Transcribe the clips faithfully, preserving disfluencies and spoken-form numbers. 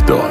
داد.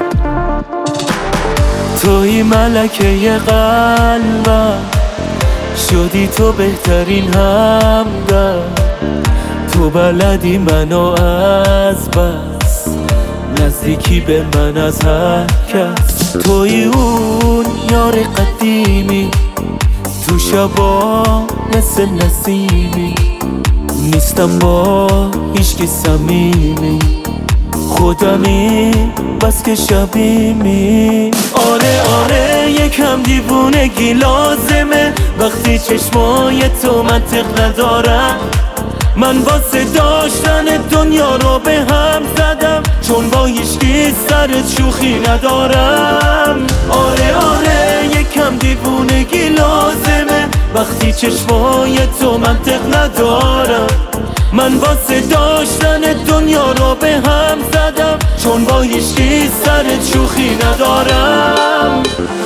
توی ملکه قلبم، شدی تو بهترین همدم. تو بلدی منو از بس، نزدیکی به من از هر کس. توی اون یار قدیمی، تو شبا مثل نسیمی. نیستم با هیچکی صمیمی، خودمی بس که شبیمی. آره آره یکم دیوونگی لازمه، وقتی چشمای تو منطق ندارم. من واسه داشتن دنیا رو به هم زدم، چون با هیچکی سرت شوخی ندارم. آره آره یکم دیوونگی لازمه، وقتی چشمای تو منطق ندارم. من واسه داشتن دنیا رو به هم زدم، چون با هیچکی سرت شوخی ندارم.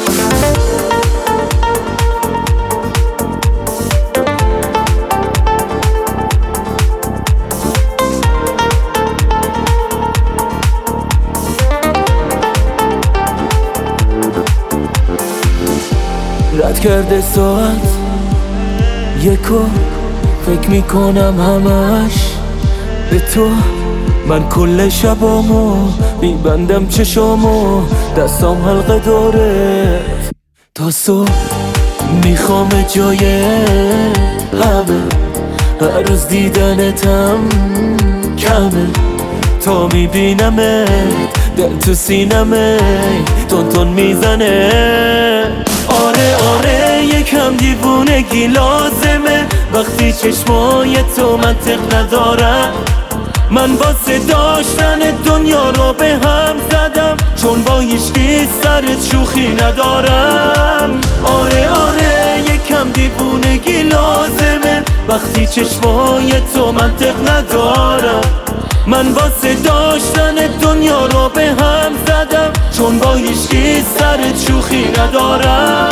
رد کرده ساعت یکو، فکر میکنم همش به تو. من کل شبامو میبندم چشامو، دستام حلقه داره تا صبح. میخوام جای همه، هر روز دیدنتم کمه. تا میبینمه دل تو سینمه تون تون میزنه. آره آره یکم دیوونگی لازمه، وقتی چشمای تو منطق ندارم. من واسه داشتن دنیا رو به هم زدم، چون با هیچکی سرت شوخی ندارم. آره آره یکم دیوونگی لازمه، وقتی چشمای تو منطق ندارم. من واسه داشتن دنیا رو به هم زدم، چون با هیچکی سرت شوخی ندارم.